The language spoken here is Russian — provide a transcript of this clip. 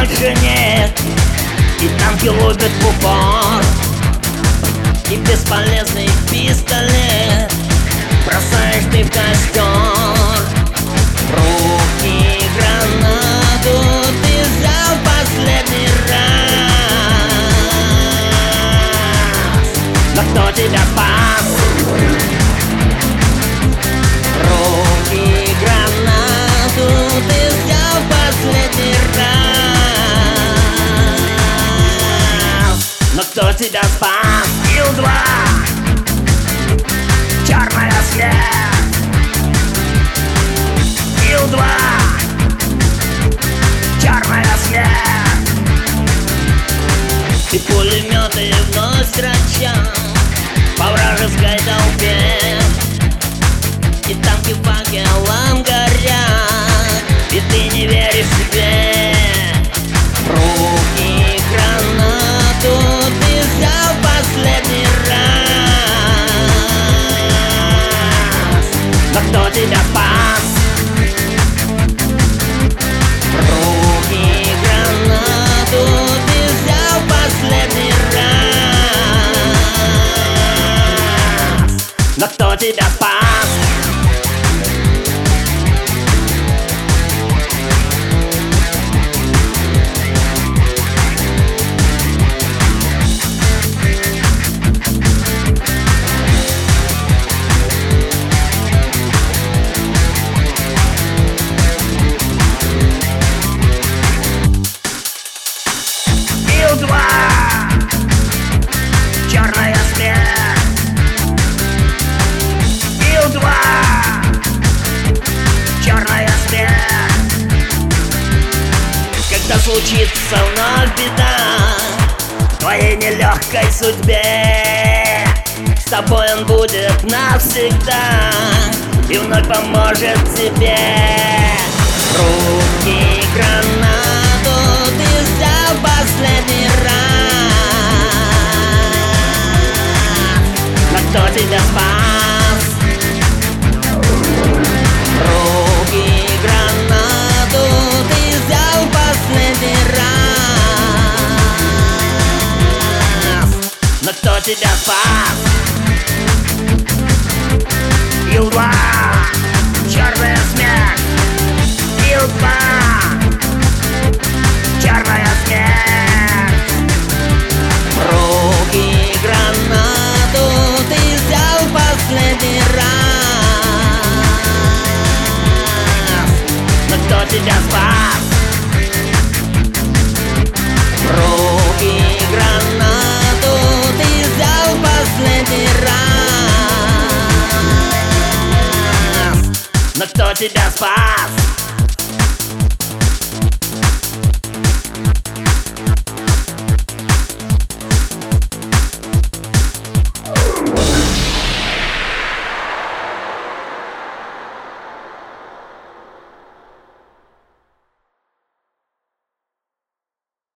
больше нет, и танки лупят в упор, и бесполезный пистолет бросаешь ты в костер. В руки гранату ты взял последний раз, но кто тебя спас? В руки гранату ты взял последний раз, но кто тебя спас? Ил-2, черная смерть. Ил-2, черная смерть. И пулеметы вновь строчат по вражеской толпе, и танки факелом горят, и ты не веришь себе. В руки гранату ты взял последний раз, но кто тебя спас? В руки гранату ты взял последний раз, но кто тебя спас? Ил-2, черная смерть. Ил-2, черная смерть. Когда случится вновь беда в твоей нелегкой судьбе, с тобой он будет навсегда и вновь поможет тебе. В руки гранату ты взял последний раз, но кто тебя спас? В руки гранату ты взял последний раз, но кто тебя спас? Ил-2, черная смерть. Ил-2, черная смерть. В руки гранату ты взял последний раз, но кто тебя спас? В руки гранату ты взял последний раз, но кто тебя спас?